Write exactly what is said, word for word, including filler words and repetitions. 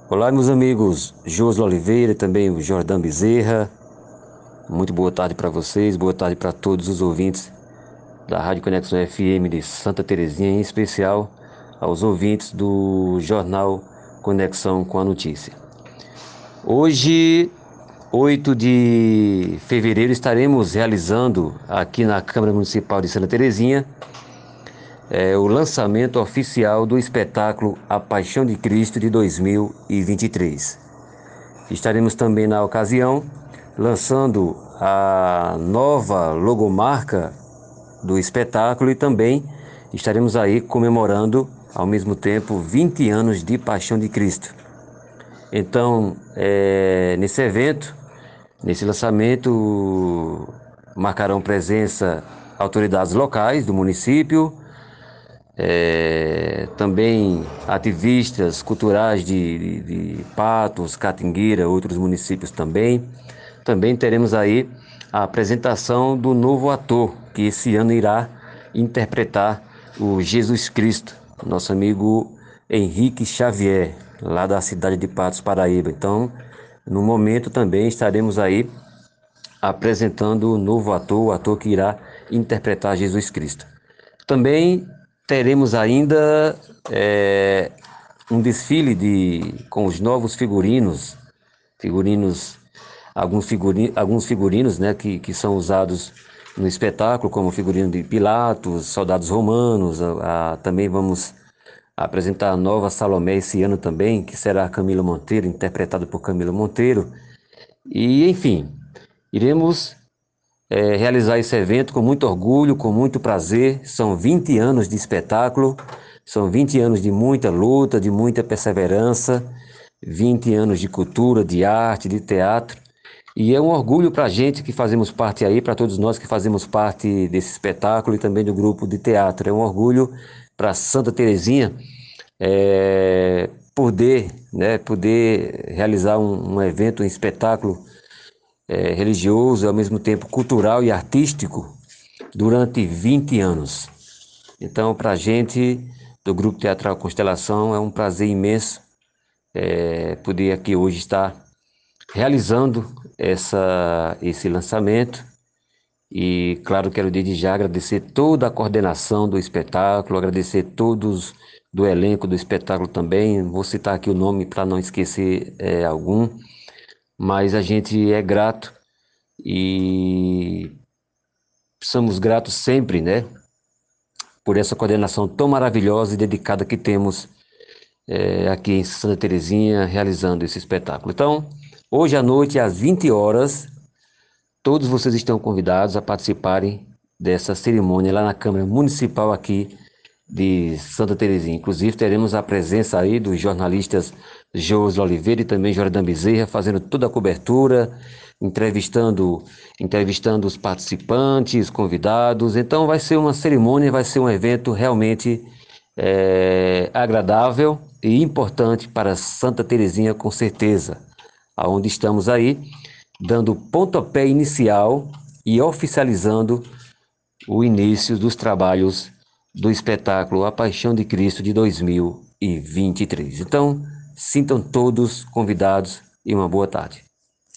Olá, meus amigos, José Oliveira e também o Jordão Bezerra. Muito boa tarde para vocês, boa tarde para todos os ouvintes da Rádio Conexão F M de Santa Terezinha, em especial aos ouvintes do jornal Conexão com a Notícia. Hoje, oito de fevereiro, estaremos realizando aqui na Câmara Municipal de Santa Terezinha é, o lançamento oficial do espetáculo A Paixão de Cristo de dois mil e vinte e três. Estaremos também na ocasião lançando a nova logomarca do espetáculo e também estaremos aí comemorando ao mesmo tempo vinte anos de Paixão de Cristo. Então, é, nesse evento, nesse lançamento, marcarão presença autoridades locais do município, é, também ativistas culturais de, de, de Patos, Catingueira, outros municípios também. Também teremos aí a apresentação do novo ator que esse ano irá interpretar o Jesus Cristo, nosso amigo Henrique Xavier, lá da cidade de Patos, Paraíba. Então, no momento também estaremos aí apresentando o novo ator, o ator que irá interpretar Jesus Cristo. Também teremos ainda é, um desfile de, com os novos figurinos, figurinos, alguns figurinos, alguns figurinos né, que, que são usados no espetáculo, como figurino de Pilatos, soldados romanos. A, a, também vamos apresentar a nova Salomé esse ano também, que será a Camila Monteiro, interpretada por Camila Monteiro. E, enfim, iremos é, realizar esse evento com muito orgulho, com muito prazer. São vinte anos de espetáculo, são vinte anos de muita luta, de muita perseverança, vinte anos de cultura, de arte, de teatro. E é um orgulho para a gente que fazemos parte aí, para todos nós que fazemos parte desse espetáculo e também do grupo de teatro. É um orgulho para Santa Terezinha é, poder, né, poder realizar um, um evento, um espetáculo é, religioso, ao mesmo tempo cultural e artístico, durante vinte anos. Então, para a gente, do Grupo Teatral Constelação, é um prazer imenso é, poder aqui hoje estar realizando essa, esse lançamento. E, claro, quero desde já agradecer toda a coordenação do espetáculo, agradecer todos do elenco do espetáculo também. Vou citar aqui o nome para não esquecer é, algum, mas a gente é grato e somos gratos sempre, né, por essa coordenação tão maravilhosa e dedicada que temos é, aqui em Santa Terezinha, realizando esse espetáculo. Então, hoje à noite, às vinte horas, todos vocês estão convidados a participarem dessa cerimônia lá na Câmara Municipal aqui de Santa Terezinha. Inclusive, teremos a presença aí dos jornalistas José Oliveira e também Jordão Bezerra, fazendo toda a cobertura, entrevistando, entrevistando os participantes, convidados. Então vai ser uma cerimônia, vai ser um evento realmente é, agradável e importante para Santa Terezinha, com certeza, aonde estamos aí, dando pontapé inicial e oficializando o início dos trabalhos do espetáculo A Paixão de Cristo de dois mil e vinte e três. Então, sintam todos convidados e uma boa tarde.